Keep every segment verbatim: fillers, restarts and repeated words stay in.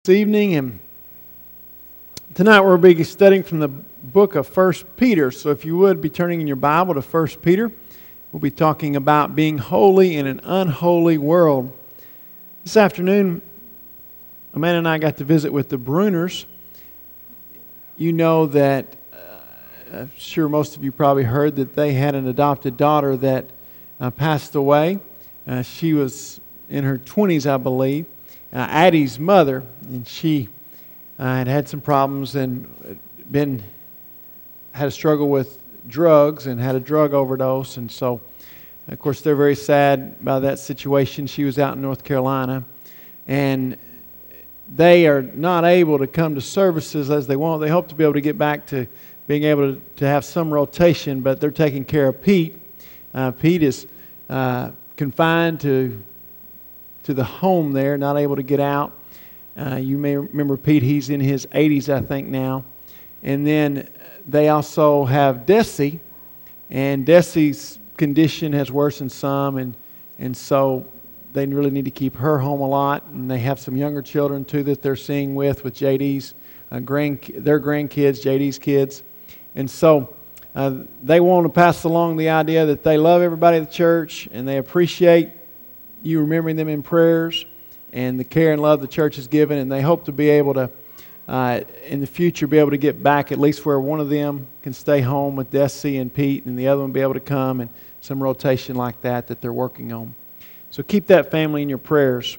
This evening, and tonight we'll be studying from the book of First Peter. So if you would be turning in your Bible to First Peter, we'll be talking about being holy in an unholy world. This afternoon, Amanda and I got to visit with the Bruners. You know that, uh, I'm sure most of you probably heard that they had an adopted daughter that uh, passed away. Uh, she was in her twenties, I believe. Uh, Addie's mother, and she uh, had had some problems and been had a struggle with drugs and had a drug overdose, and so of course they're very sad about that situation. She was out in North Carolina, and they are not able to come to services as they want. They hope to be able to get back to being able to, to have some rotation, but they're taking care of Pete. Uh, Pete is uh, confined to to the home there, not able to get out. Uh, you may remember Pete, he's in his eighties, I think, now. And then they also have Desi, and Desi's condition has worsened some, and, and so they really need to keep her home a lot. And they have some younger children, too, that they're seeing with, with J D's, uh, grand, their grandkids, J D's kids. And so uh, they want to pass along the idea that they love everybody at the church, and they appreciate you remembering them in prayers and the care and love the church has given, and they hope to be able to, uh, in the future, be able to get back at least where one of them can stay home with Desi and Pete, and the other one be able to come, and some rotation like that that they're working on. So keep that family in your prayers.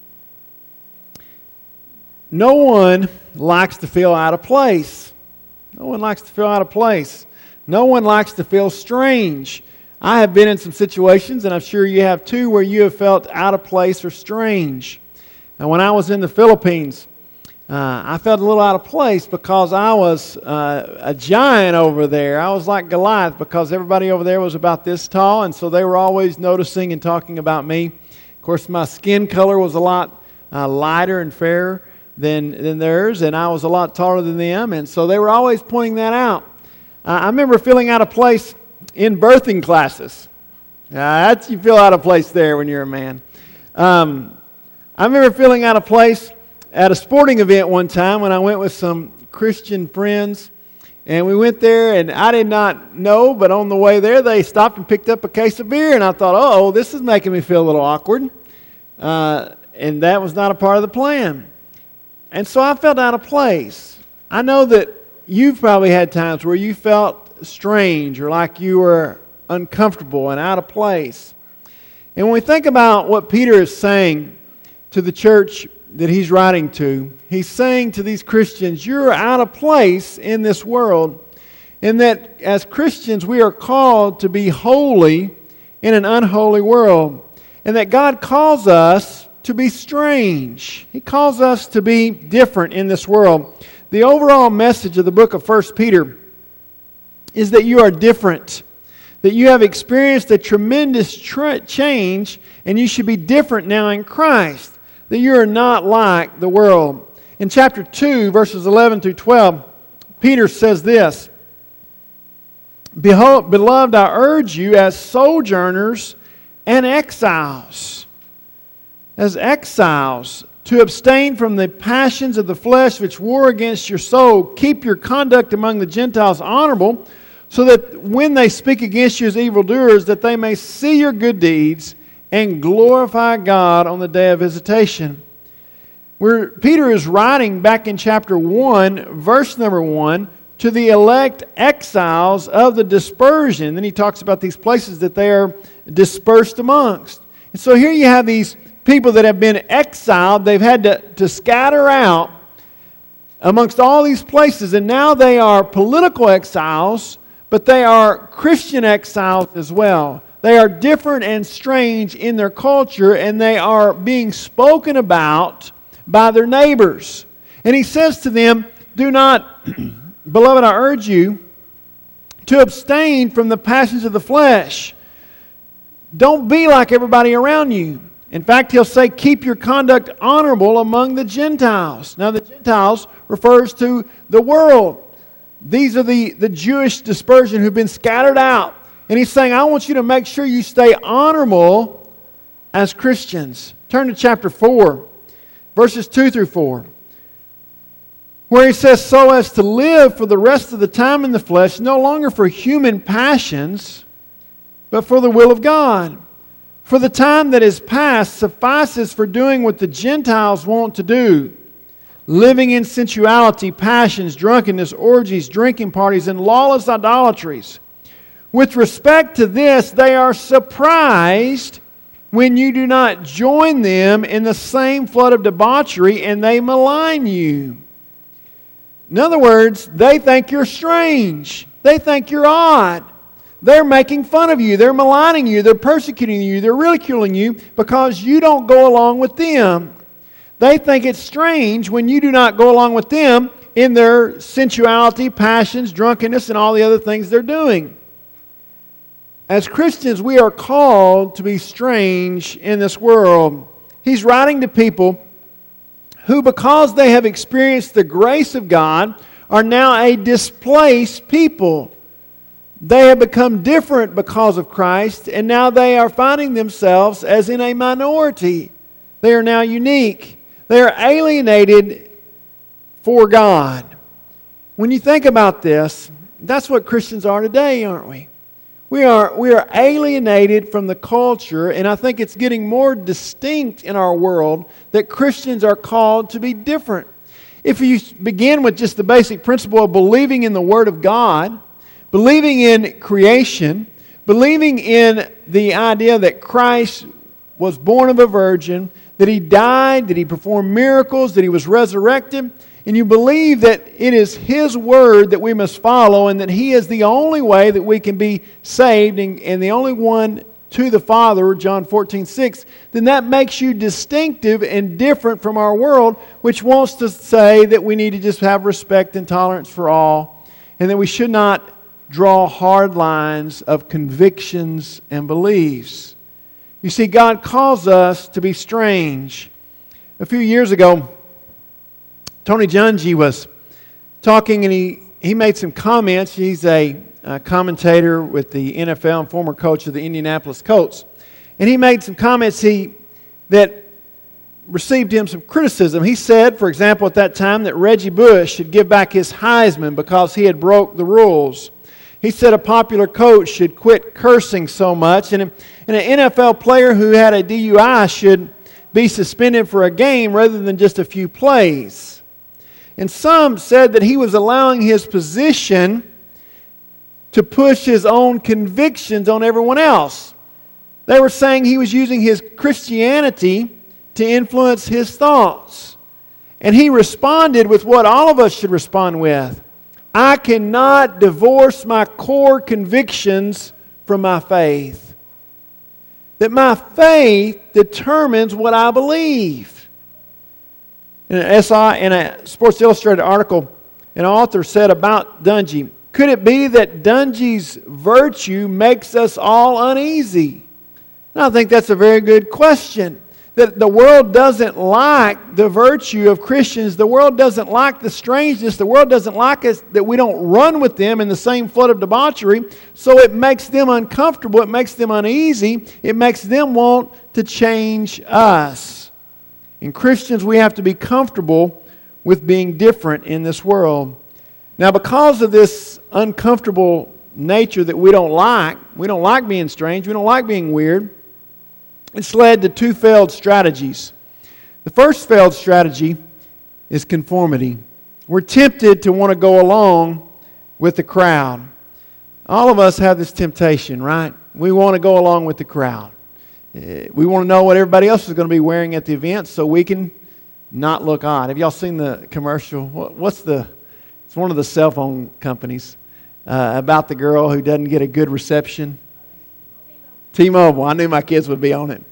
No one likes to feel out of place. No one likes to feel out of place. No one likes to feel strange. I have been in some situations, and I'm sure you have too, where you have felt out of place or strange. Now, when I was in the Philippines, uh, I felt a little out of place because I was uh, a giant over there. I was like Goliath because everybody over there was about this tall, and so they were always noticing and talking about me. Of course, my skin color was a lot uh, lighter and fairer than, than theirs, and I was a lot taller than them, and so they were always pointing that out. Uh, I remember feeling out of place in birthing classes. Uh, that's, you feel out of place there when you're a man. Um, I remember feeling out of place at a sporting event one time when I went with some Christian friends. And we went there, and I did not know, but on the way there, they stopped and picked up a case of beer. And I thought, oh, this is making me feel a little awkward. Uh, and that was not a part of the plan. And so I felt out of place. I know that you've probably had times where you felt strange or like you were uncomfortable and out of place. And when we think about what Peter is saying to the church that he's writing to, he's saying to these Christians, you're out of place in this world, and that as Christians we are called to be holy in an unholy world, and that God calls us to be strange. He calls us to be different in this world. The overall message of the book of First Peter is that you are different, that you have experienced a tremendous tra- change, and you should be different now in Christ, that you are not like the world. In chapter two, verses eleven through twelve, Peter says this, Behold, beloved, I urge you as sojourners and exiles, as exiles, to abstain from the passions of the flesh which war against your soul. Keep your conduct among the Gentiles honorable, so that when they speak against you as evildoers, that they may see your good deeds and glorify God on the day of visitation. Where Peter is writing back in chapter one, verse number one, to the elect exiles of the dispersion. Then he talks about these places that they are dispersed amongst. And so here you have these people that have been exiled. They've had to, to scatter out amongst all these places, and now they are political exiles, but they are Christian exiles as well. They are different and strange in their culture, and they are being spoken about by their neighbors. And he says to them, do not, beloved, I urge you to abstain from the passions of the flesh. Don't be like everybody around you. In fact, he'll say, keep your conduct honorable among the Gentiles. Now, the Gentiles refers to the world. These are the, the Jewish dispersion who've been scattered out. And he's saying, I want you to make sure you stay honorable as Christians. Turn to chapter four, verses two through four. where he says, so as to live for the rest of the time in the flesh, no longer for human passions, but for the will of God. For the time that is past suffices for doing what the Gentiles want to do, living in sensuality, passions, drunkenness, orgies, drinking parties, and lawless idolatries. With respect to this, they are surprised when you do not join them in the same flood of debauchery, and they malign you. In other words, they think you're strange. They think you're odd. They're making fun of you. They're maligning you. They're persecuting you. They're ridiculing you because you don't go along with them. They think it's strange when you do not go along with them in their sensuality, passions, drunkenness, and all the other things they're doing. As Christians, we are called to be strange in this world. He's writing to people who, because they have experienced the grace of God, are now a displaced people. They have become different because of Christ, and now they are finding themselves as in a minority. They are now unique. They are alienated for God. When you think about this, that's what Christians are today, aren't we? We are, we are alienated from the culture, and I think it's getting more distinct in our world that Christians are called to be different. If you begin with just the basic principle of believing in the Word of God, believing in creation, believing in the idea that Christ was born of a virgin, that He died, that He performed miracles, that He was resurrected, and you believe that it is His Word that we must follow and that He is the only way that we can be saved and, and the only one to the Father, John fourteen six, then that makes you distinctive and different from our world, which wants to say that we need to just have respect and tolerance for all, and that we should not draw hard lines of convictions and beliefs. You see, God calls us to be strange. A few years ago, Tony Dungy was talking, and he, he made some comments. He's a, a commentator with the N F L and former coach of the Indianapolis Colts. And he made some comments he that received him some criticism. He said, for example, at that time, that Reggie Bush should give back his Heisman because he had broke the rules. He said a popular coach should quit cursing so much, and, and an N F L player who had a D U I should be suspended for a game rather than just a few plays. And some said that he was allowing his position to push his own convictions on everyone else. They were saying he was using his Christianity to influence his thoughts. And he responded with what all of us should respond with. I cannot divorce my core convictions from my faith. That my faith determines what I believe. In, an S I, in a Sports Illustrated article, an author said about Dungy, could it be that Dungy's virtue makes us all uneasy? And I think that's a very good question. That the world doesn't like the virtue of Christians. The world doesn't like the strangeness. The world doesn't like us that we don't run with them in the same flood of debauchery. So it makes them uncomfortable. It makes them uneasy. It makes them want to change us. And Christians, we have to be comfortable with being different in this world. Now, because of this uncomfortable nature that we don't like, we don't like being strange, we don't like being weird, it's led to two failed strategies. The first failed strategy is conformity. We're tempted to want to go along with the crowd. All of us have this temptation, right? We want to go along with the crowd. We want to know what everybody else is going to be wearing at the event so we can not look odd. Have y'all seen the commercial? What's the, it's one of the cell phone companies uh, about the girl who doesn't get a good reception. T-Mobile. I knew my kids would be on it.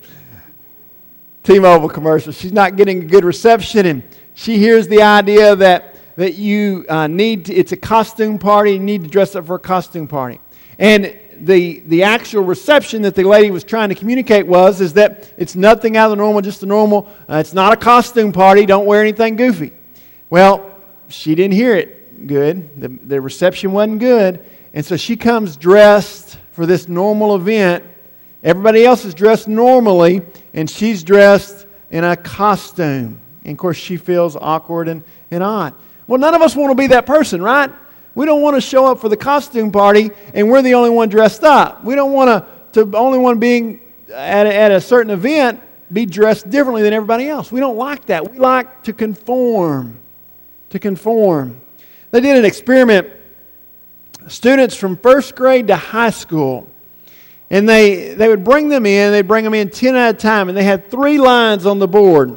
T-Mobile commercial. She's not getting a good reception, and she hears the idea that, that you uh, need to, it's a costume party, you need to dress up for a costume party. And the the actual reception that the lady was trying to communicate was is that it's nothing out of the normal, just a normal, uh, it's not a costume party, don't wear anything goofy. Well, she didn't hear it good. The, the reception wasn't good. And so she comes dressed for this normal event. Everybody else is dressed normally, and she's dressed in a costume. And of course, she feels awkward and, and odd. Well, none of us want to be that person, right? We don't want to show up for the costume party and we're the only one dressed up. We don't want to, to only one being at a, at a certain event be dressed differently than everybody else. We don't like that. We like to conform. To conform. They did an experiment. Students from first grade to high school. And they, they would bring them in. They'd bring them in ten at a time. And they had three lines on the board.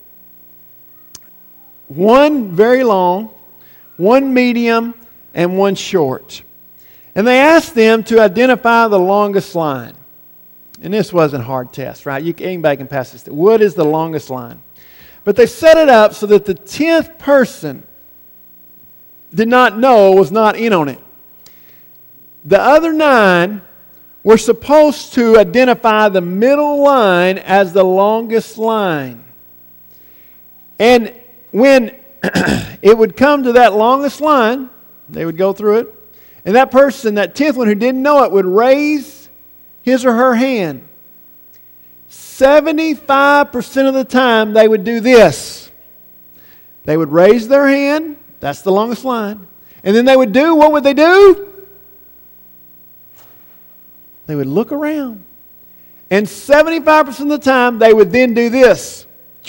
One very long, one medium, and one short. And they asked them to identify the longest line. And this wasn't a hard test, right? You, anybody can pass this. What is the longest line? But they set it up so that the tenth person did not know, was not in on it. The other nine were supposed to identify the middle line as the longest line. And when it would come to that longest line, they would go through it, and that person, that tenth one who didn't know it, would raise his or her hand. seventy-five percent of the time they would do this. They would raise their hand, that's the longest line, and then they would do, what would they do? They would look around. And seventy-five percent of the time they would then do this.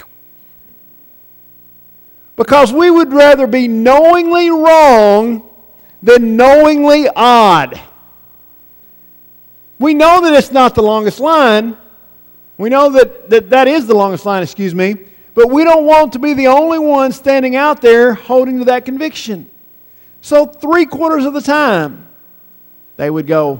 Because we would rather be knowingly wrong than knowingly odd. We know that it's not the longest line. We know that, that that is the longest line, excuse me. But we don't want to be the only one standing out there holding to that conviction. So three quarters of the time, they would go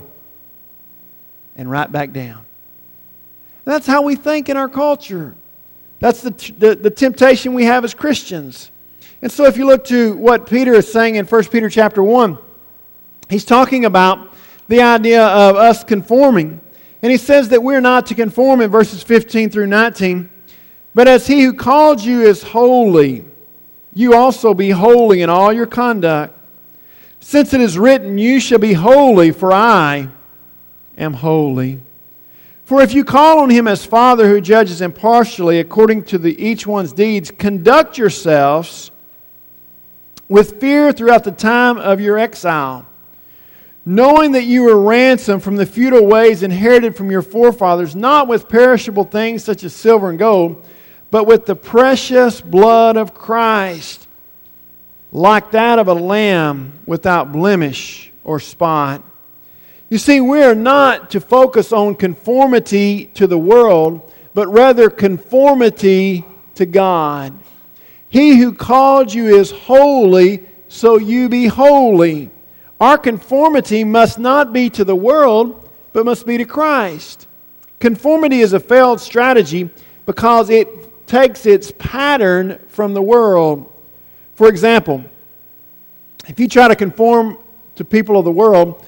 and right back down. And that's how we think in our culture. That's the, the, the temptation we have as Christians. And so if you look to what Peter is saying in First Peter chapter one, he's talking about the idea of us conforming. And he says that we're not to conform in verses fifteen through nineteen. But as he who called you is holy, you also be holy in all your conduct. Since it is written, you shall be holy, for I am holy. For if you call on him as Father who judges impartially according to the, each one's deeds, conduct yourselves with fear throughout the time of your exile, knowing that you were ransomed from the futile ways inherited from your forefathers, not with perishable things such as silver and gold, but with the precious blood of Christ, like that of a lamb without blemish or spot. You see, we are not to focus on conformity to the world, but rather conformity to God. He who called you is holy, so you be holy. Our conformity must not be to the world, but must be to Christ. Conformity is a failed strategy because it takes its pattern from the world. For example, if you try to conform to people of the world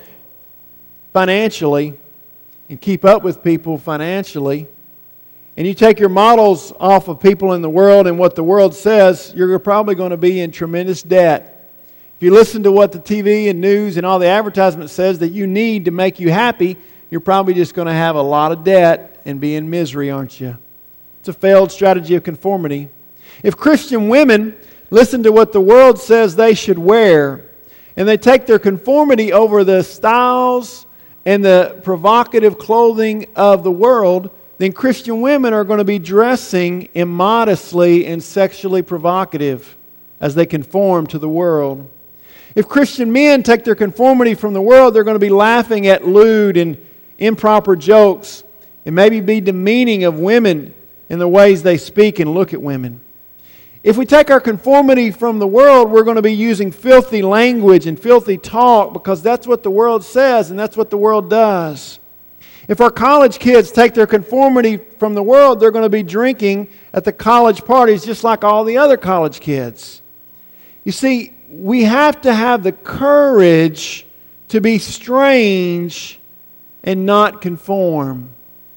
financially and keep up with people financially, and you take your models off of people in the world and what the world says, you're probably going to be in tremendous debt. If you listen to what the T V and news and all the advertisement says that you need to make you happy, you're probably just going to have a lot of debt and be in misery, aren't you? It's a failed strategy of conformity. If Christian women listen to what the world says they should wear, and they take their conformity over the styles and the provocative clothing of the world, then Christian women are going to be dressing immodestly and sexually provocative as they conform to the world. If Christian men take their conformity from the world, they're going to be laughing at lewd and improper jokes and maybe be demeaning of women in the ways they speak and look at women. If we take our conformity from the world, we're going to be using filthy language and filthy talk because that's what the world says and that's what the world does. If our college kids take their conformity from the world, they're going to be drinking at the college parties just like all the other college kids. You see, we have to have the courage to be strange and not conform.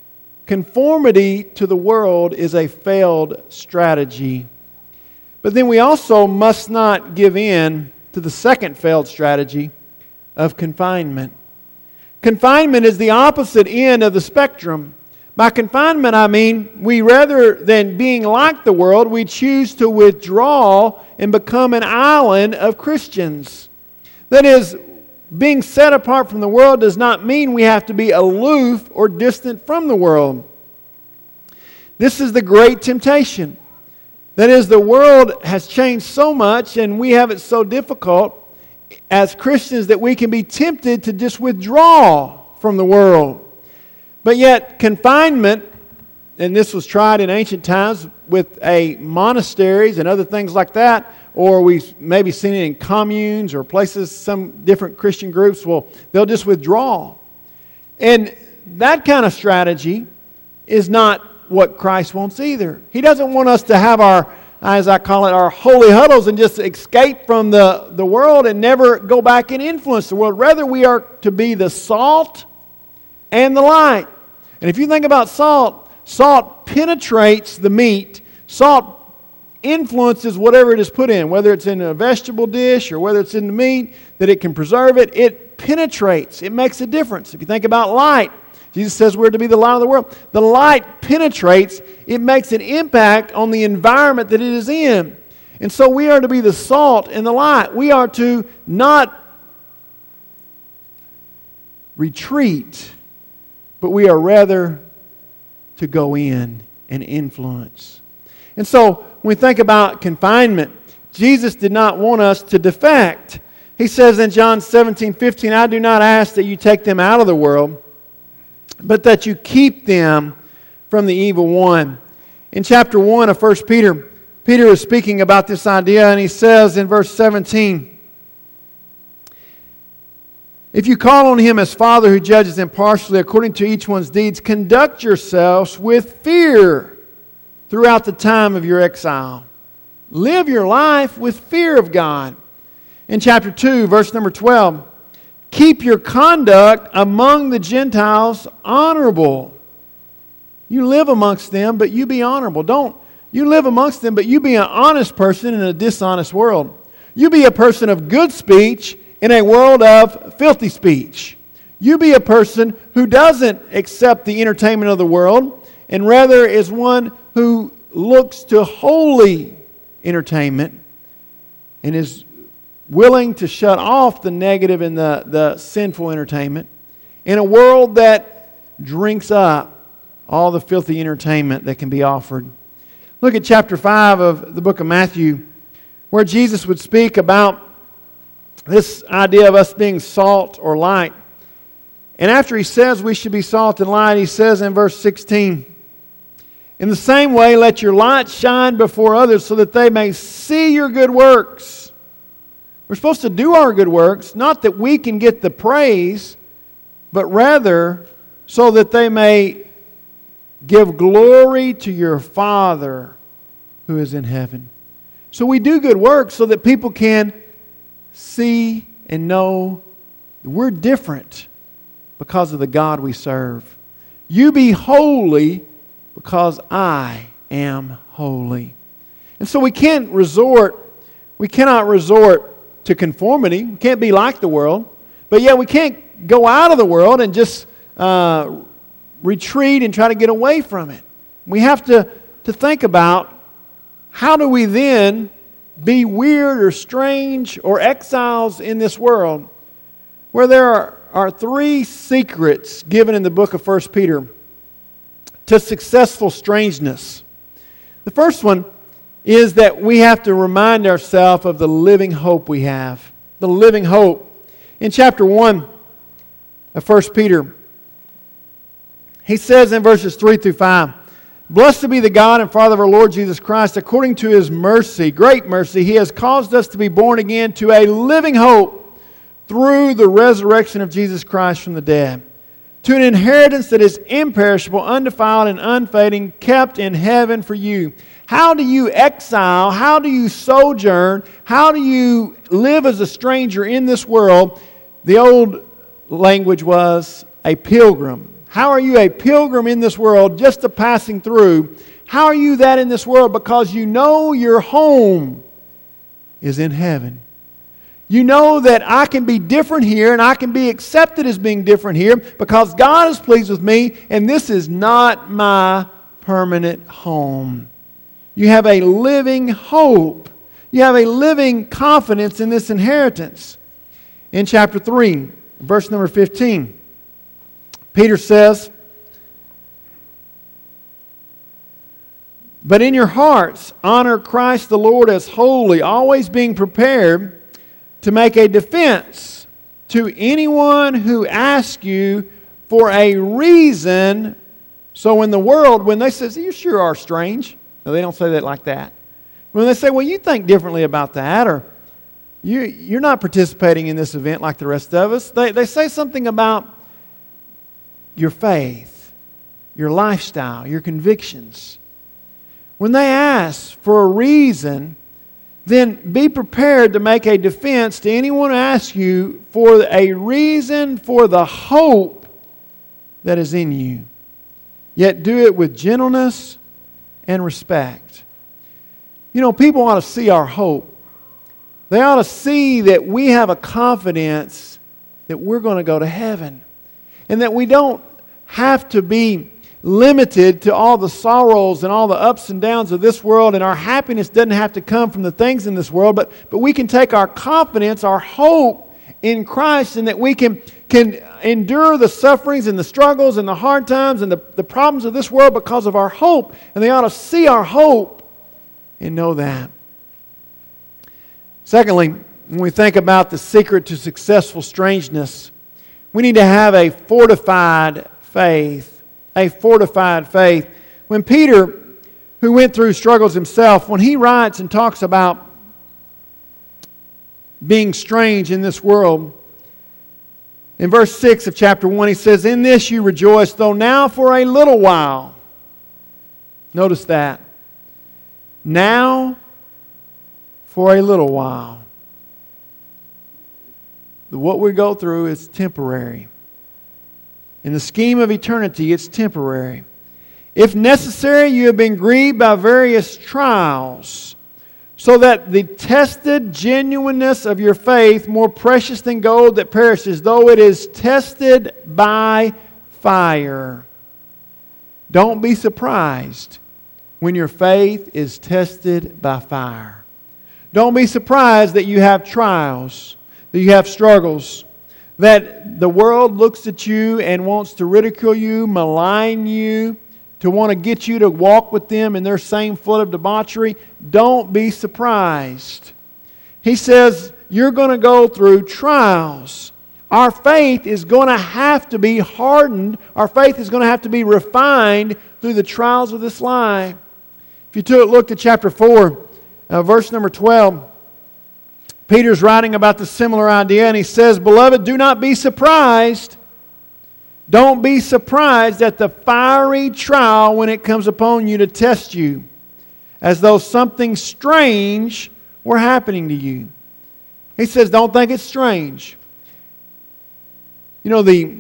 Conformity to the world is a failed strategy. But then we also must not give in to the second failed strategy of confinement. Confinement is the opposite end of the spectrum By confinement, I mean we, rather than being like the world, we choose to withdraw and become an island of Christians. That is, being set apart from the world does not mean we have to be aloof or distant from the world. This is the great temptation. That is, the world has changed so much and we have it so difficult as Christians that we can be tempted to just withdraw from the world. But yet, confinement, and this was tried in ancient times with a monasteries and other things like that, or we've maybe seen it in communes or places, some different Christian groups, well, they'll just withdraw. And that kind of strategy is not what Christ wants either. He doesn't want us to have our, as I call it, our holy huddles and just escape from the, the world and never go back and influence the world. Rather, we are to be the salt and the light. And if you think about salt, salt penetrates the meat. Salt influences whatever it is put in, whether it's in a vegetable dish or whether it's in the meat, that it can preserve it. It penetrates. It makes a difference. If you think about light, Jesus says we're to be the light of the world. The light penetrates. It makes an impact on the environment that it is in. And so we are to be the salt and the light. We are to not retreat, but we are rather to go in and influence. And so when we think about confinement, Jesus did not want us to defect. He says in John seventeen fifteen, I do not ask that you take them out of the world, but that you keep them from the evil one. In chapter one of First Peter, Peter is speaking about this idea, and he says in verse seventeen, if you call on Him as Father who judges impartially according to each one's deeds, conduct yourselves with fear throughout the time of your exile. Live your life with fear of God. In chapter two, verse number twelve, keep your conduct among the Gentiles honorable. You live amongst them, but you be honorable. Don't. You live amongst them, but you be an honest person in a dishonest world. You be a person of good speech in a world of filthy speech. You be a person who doesn't accept the entertainment of the world and rather is one who looks to holy entertainment and is willing to shut off the negative and the, the sinful entertainment in a world that drinks up all the filthy entertainment that can be offered. Look at chapter five of the book of Matthew, where Jesus would speak about this idea of us being salt or light. And after he says we should be salt and light, he says in verse sixteen, in the same way, let your light shine before others so that they may see your good works. We're supposed to do our good works, not that we can get the praise, but rather so that they may give glory to your Father who is in heaven. So we do good works so that people can see and know that we're different because of the God we serve. You be holy because I am holy. And so we can't resort, we cannot resort to conformity. We can't be like the world. But yet we can't go out of the world and just uh, retreat and try to get away from it. We have to, to think about how do we then be weird or strange or exiles in this world, where there are, are three secrets given in the book of First Peter to successful strangeness. The first one is that we have to remind ourselves of the living hope we have. The living hope. In chapter one of First Peter, he says in verses three through five, blessed be the God and Father of our Lord Jesus Christ. According to His mercy, great mercy, He has caused us to be born again to a living hope through the resurrection of Jesus Christ from the dead, to an inheritance that is imperishable, undefiled, and unfading, kept in heaven for you. How do you exile? How do you sojourn? How do you live as a stranger in this world? The old language was a pilgrim. How are you a pilgrim in this world, just a passing through? How are you that in this world? Because you know your home is in heaven. You know that I can be different here and I can be accepted as being different here because God is pleased with me and this is not my permanent home. You have a living hope. You have a living confidence in this inheritance. In chapter three, verse number fifteen, Peter says, "But in your hearts honor Christ the Lord as holy, always being prepared to make a defense to anyone who asks you for a reason." So in the world, when they say, "You sure are strange," no, they don't say that like that. When they say, "Well, you think differently about that," or you, you're not participating in this event like the rest of us, they, they say something about your faith, your lifestyle, your convictions. When they ask for a reason, then be prepared to make a defense to anyone who asks you for a reason for the hope that is in you. Yet do it with gentleness and respect. You know, people ought to see our hope. They ought to see that we have a confidence that we're going to go to heaven. And that we don't have to be limited to all the sorrows and all the ups and downs of this world, and our happiness doesn't have to come from the things in this world, but, but we can take our confidence, our hope in Christ, and that we can, can endure the sufferings and the struggles and the hard times and the, the problems of this world because of our hope. And they ought to see our hope and know that. Secondly, when we think about the secret to successful strangeness, we need to have a fortified faith. A fortified faith. When Peter, who went through struggles himself, when he writes and talks about being strange in this world, in verse six of chapter one, he says, "In this you rejoice, though now for a little while." Notice that. Now for a little while. What we go through is temporary. In the scheme of eternity, it's temporary. "If necessary, you have been grieved by various trials, so that the tested genuineness of your faith, more precious than gold that perishes, though it is tested by fire." Don't be surprised when your faith is tested by fire. Don't be surprised that you have trials, that you have struggles, that the world looks at you and wants to ridicule you, malign you, to want to get you to walk with them in their same foot of debauchery. Don't be surprised. He says you're going to go through trials. Our faith is going to have to be hardened. Our faith is going to have to be refined through the trials of this life. If you took, look at chapter four, uh, verse number twelve, Peter's writing about the similar idea, and he says, "Beloved, do not be surprised. Don't be surprised at the fiery trial when it comes upon you to test you, as though something strange were happening to you." He says, don't think it's strange. You know, the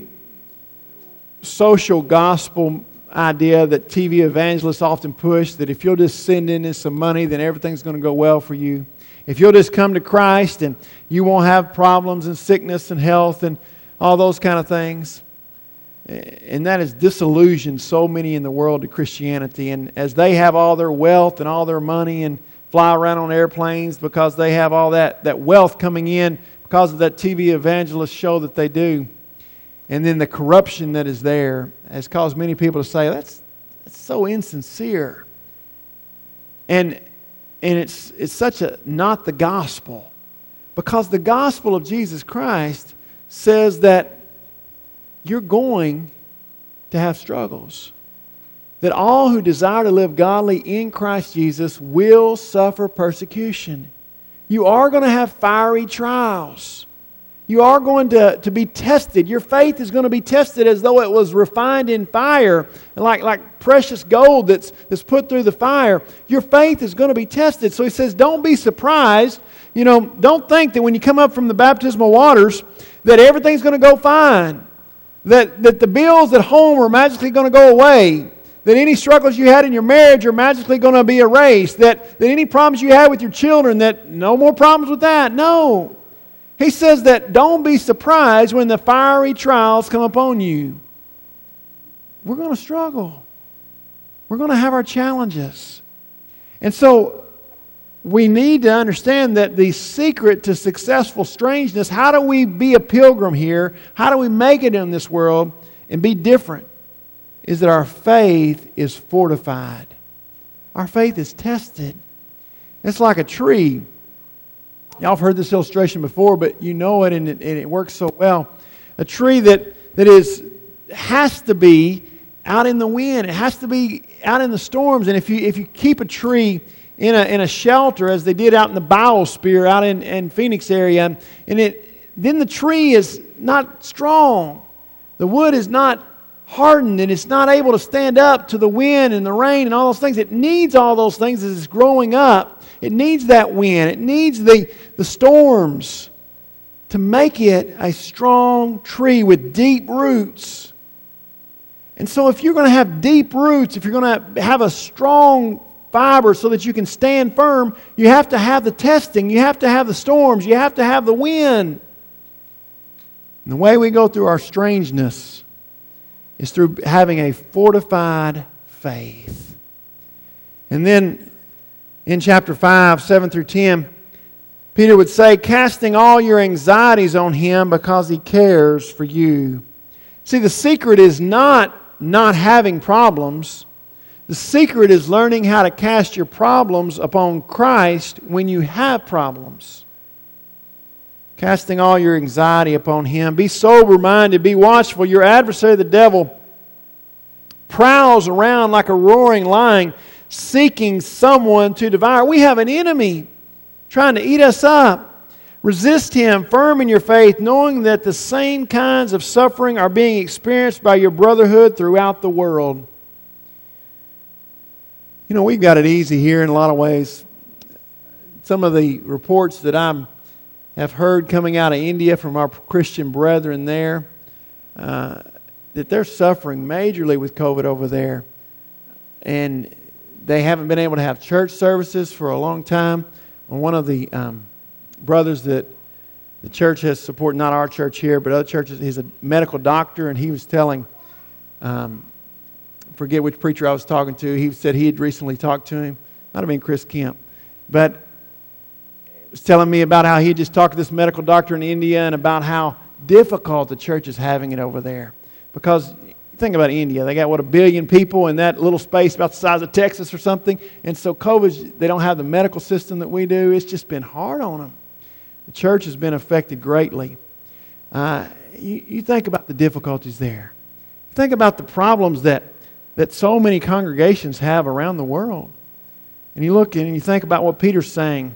social gospel idea that T V evangelists often push, that if you'll just send in some money, then everything's going to go well for you. If you'll just come to Christ and you won't have problems and sickness and health and all those kind of things. And that has disillusioned so many in the world to Christianity. And as they have all their wealth and all their money and fly around on airplanes because they have all that, that wealth coming in because of that T V evangelist show that they do. And then the corruption that is there has caused many people to say, that's, that's so insincere. And And it's it's such a not the gospel. Because the gospel of Jesus Christ says that you're going to have struggles. That all who desire to live godly in Christ Jesus will suffer persecution. You are going to have fiery trials. You are going to, to be tested. Your faith is going to be tested as though it was refined in fire, like, like precious gold that's, that's put through the fire. Your faith is going to be tested. So he says, don't be surprised. You know, don't think that when you come up from the baptismal waters that everything's going to go fine. That, that the bills at home are magically going to go away. That any struggles you had in your marriage are magically going to be erased. That, that any problems you had with your children, that no more problems with that. No. He says that don't be surprised when the fiery trials come upon you. We're going to struggle. We're going to have our challenges. And so we need to understand that the secret to successful strangeness, how do we be a pilgrim here? How do we make it in this world and be different? Is that our faith is fortified. Our faith is tested. It's like a tree. Y'all have heard this illustration before, but you know it and it, and it works so well. A tree that, that is has to be out in the wind. It has to be out in the storms. And if you if you keep a tree in a in a shelter, as they did out in the biosphere, out in, in Phoenix area, and it then the tree is not strong. The wood is not hardened, and it's not able to stand up to the wind and the rain and all those things. It needs all those things as it's growing up. It needs that wind. It needs the, the storms to make it a strong tree with deep roots. And so if you're going to have deep roots, if you're going to have a strong fiber so that you can stand firm, you have to have the testing. You have to have the storms. You have to have the wind. And the way we go through our strangeness is through having a fortified faith. And then in chapter five, seven through ten, Peter would say, casting all your anxieties on Him because He cares for you. See, the secret is not not having problems. The secret is learning how to cast your problems upon Christ when you have problems. Casting all your anxiety upon Him. Be sober-minded. Be watchful. Your adversary, the devil, prowls around like a roaring lion, seeking someone to devour. We have an enemy trying to eat us up. Resist him, firm in your faith, knowing that the same kinds of suffering are being experienced by your brotherhood throughout the world. You know, we've got it easy here in a lot of ways. Some of the reports that I have heard coming out of India from our Christian brethren there, uh, that they're suffering majorly with COVID over there. And they haven't been able to have church services for a long time. One of the um, brothers that the church has supported, not our church here, but other churches, he's a medical doctor, and he was telling, um, forget which preacher I was talking to, he said he had recently talked to him. Might have been Chris Kemp. But he was telling me about how he just talked to this medical doctor in India and about how difficult the church is having it over there. Because think about India. They got, what, a billion people in that little space about the size of Texas or something. And so COVID, they don't have the medical system that we do. It's just been hard on them. The church has been affected greatly. Uh, you, you think about the difficulties there. Think about the problems that, that so many congregations have around the world. And you look and you think about what Peter's saying.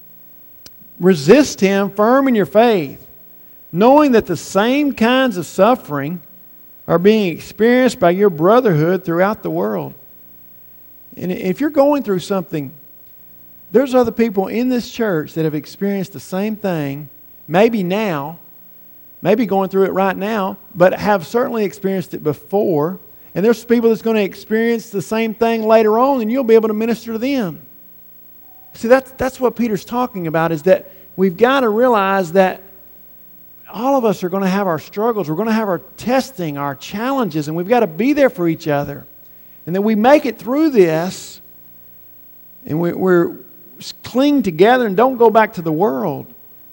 Resist him, firm in your faith, knowing that the same kinds of suffering are being experienced by your brotherhood throughout the world. And if you're going through something, there's other people in this church that have experienced the same thing, maybe now, maybe going through it right now, but have certainly experienced it before. And there's people that's going to experience the same thing later on, and you'll be able to minister to them. See, that's, that's what Peter's talking about, is that we've got to realize that all of us are going to have our struggles. We're going to have our testing, our challenges, and we've got to be there for each other. And that we make it through this, and we, we're cling together and don't go back to the world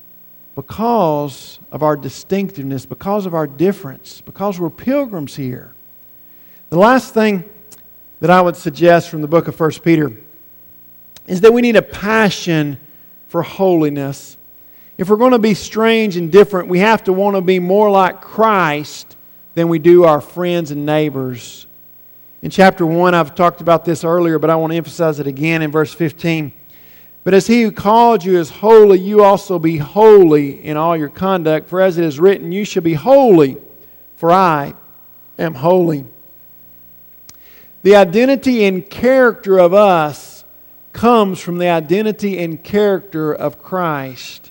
because of our distinctiveness, because of our difference, because we're pilgrims here. The last thing that I would suggest from the book of First Peter is that we need a passion for holiness. If we're going to be strange and different, we have to want to be more like Christ than we do our friends and neighbors. In chapter one, I've talked about this earlier, but I want to emphasize it again in verse fifteen. But as He who called you is holy, you also be holy in all your conduct. For as it is written, you shall be holy, for I am holy. The identity and character of us comes from the identity and character of Christ.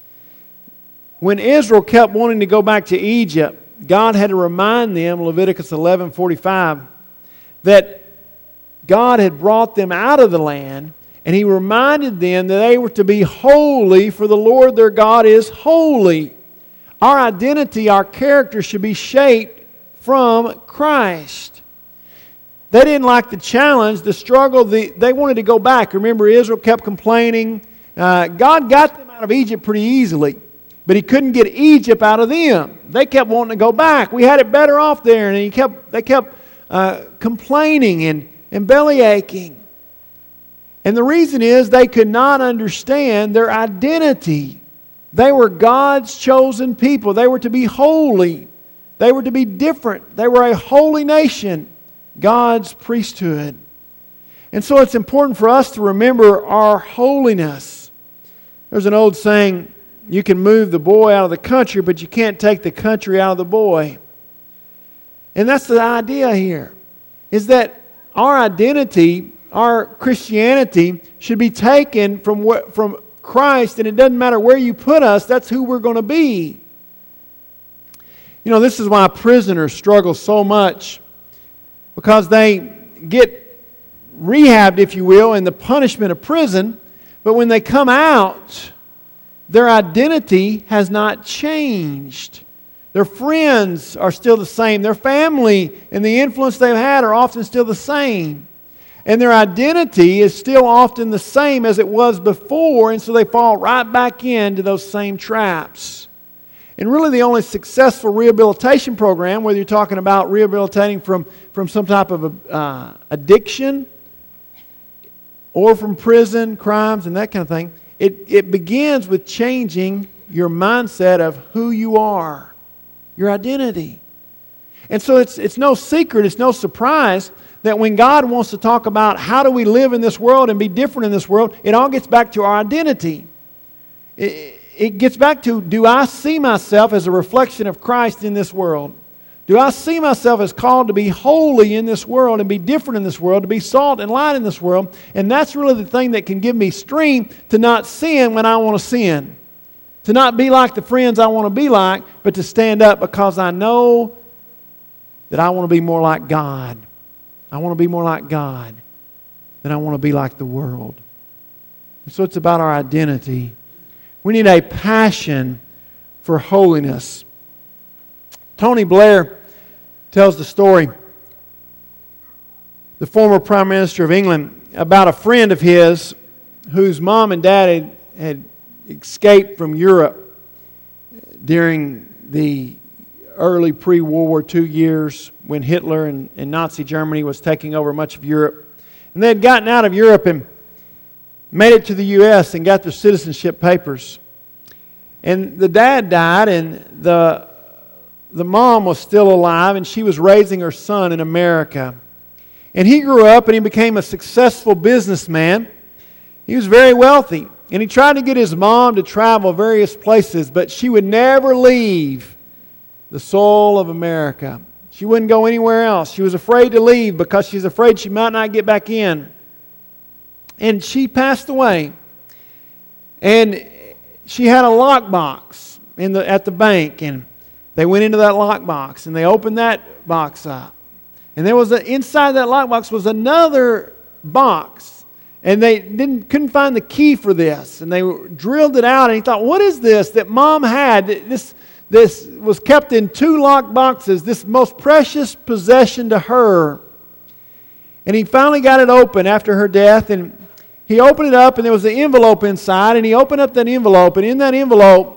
When Israel kept wanting to go back to Egypt, God had to remind them, Leviticus eleven forty-five, that God had brought them out of the land, And He reminded them that they were to be holy, for the Lord their God is holy. Our identity, our character should be shaped from Christ. They didn't like the challenge, the struggle. The, they wanted to go back. Remember, Israel kept complaining. Uh, God got them out of Egypt pretty easily, but He couldn't get Egypt out of them. They kept wanting to go back. We had it better off there, and he kept, they kept uh, complaining and, and belly aching. And the reason is they could not understand their identity. They were God's chosen people. They were to be holy. They were to be different. They were a holy nation, God's priesthood. And so it's important for us to remember our holiness. There's an old saying, you can move the boy out of the country, but you can't take the country out of the boy. And that's the idea here, is that our identity, our Christianity, should be taken from what, from Christ, and it doesn't matter where you put us, that's who we're going to be. You know, this is why prisoners struggle so much, because they get rehabbed, if you will, in the punishment of prison, but when they come out, their identity has not changed. Their friends are still the same. Their family and the influence they've had are often still the same. And their identity is still often the same as it was before, and so they fall right back into those same traps. And really the only successful rehabilitation program, whether you're talking about rehabilitating from, from some type of uh, addiction or from prison, crimes, and that kind of thing, it, it begins with changing your mindset of who you are, your identity. And so it's, it's no secret, it's no surprise that when God wants to talk about how do we live in this world and be different in this world, it all gets back to our identity. It, it gets back to, do I see myself as a reflection of Christ in this world? Do I see myself as called to be holy in this world and be different in this world, to be salt and light in this world? And that's really the thing that can give me strength to not sin when I want to sin. To not be like the friends I want to be like, but to stand up because I know that I want to be more like God. I want to be more like God than I want to be like the world. And so it's about our identity. We need a passion for holiness. Tony Blair tells the story, the former Prime Minister of England, about a friend of his whose mom and dad had, had escaped from Europe during the early pre-World War Two years when Hitler and, and Nazi Germany was taking over much of Europe. And they had gotten out of Europe and made it to the U S and got their citizenship papers. And the dad died, and the, the mom was still alive, and she was raising her son in America. And he grew up and he became a successful businessman. He was very wealthy. And he tried to get his mom to travel various places, but she would never leave the soil of America. She wouldn't go anywhere else. She was afraid to leave because she was afraid she might not get back in. And she passed away. And she had a lockbox in the at the bank, and they went into that lockbox and they opened that box up. And there was a, inside that lockbox was another box. And they didn't couldn't find the key for this. And they drilled it out, and he thought, what is this that Mom had? This This was kept in two locked boxes, this most precious possession to her. And he finally got it open after her death, and he opened it up, and there was an envelope inside, and he opened up that envelope, and in that envelope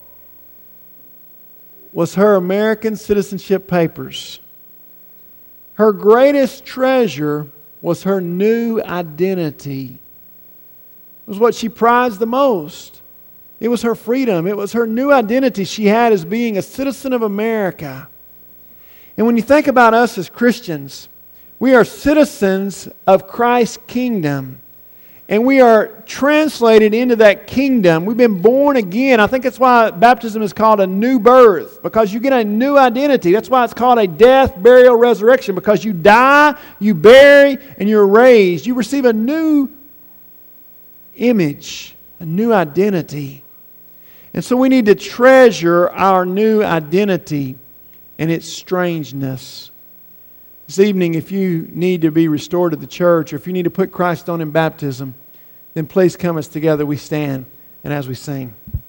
was her American citizenship papers. Her greatest treasure was her new identity. It was what she prized the most. It was her freedom. It was her new identity she had as being a citizen of America. And when you think about us as Christians, we are citizens of Christ's kingdom. And we are translated into that kingdom. We've been born again. I think that's why baptism is called a new birth, because you get a new identity. That's why it's called a death, burial, resurrection, because you die, you bury, and you're raised. You receive a new image, a new identity. And so we need to treasure our new identity and its strangeness. This evening, if you need to be restored to the church, or if you need to put Christ on in baptism, then please come as together we stand and as we sing.